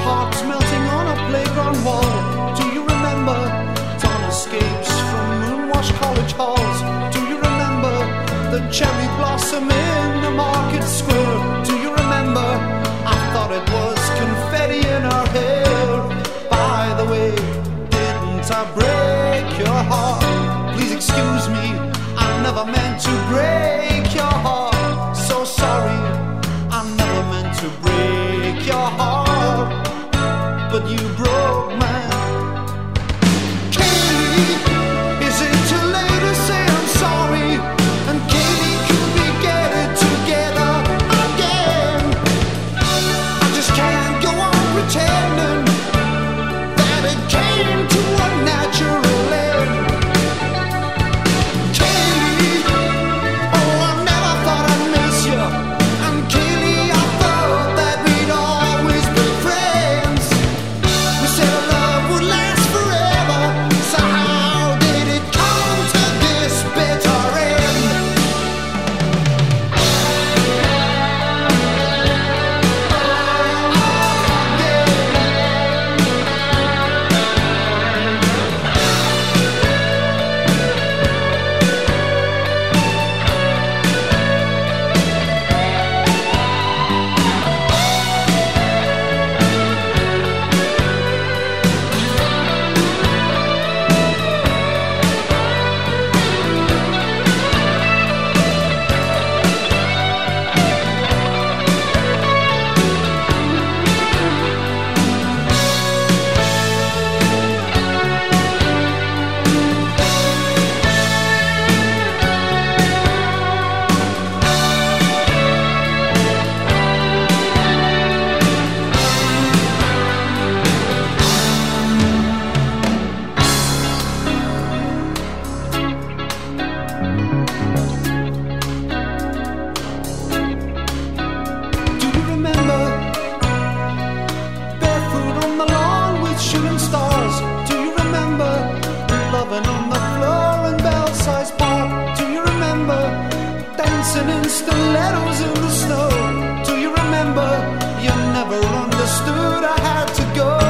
hearts melting on a playground wall. Do you remember dawn escapes from moon-washed college halls? Do you remember the cherry blossom in the market square? Do you remember? I thought it was confetti in our hair. By the way, didn't I break your heart? Please excuse me, I never meant to break your heart. So sorry, I never meant to break your heart, but you broke mine. Katie, is it too late to say I'm sorry? And Katie, could we get it together again? I just can't go on pretending that it came to a natural end. Katie, oh, I never thought I'd miss you. And Katie, I thought that we'd always be friends. We said our love would last forever, so how did it come to this bitter end? Do you remember barefoot on the lawn with shooting stars? Do you remember loving on the floor in Belsize Park? Do you remember dancing in stilettos in the snow? Do you remember you never understood I had to go?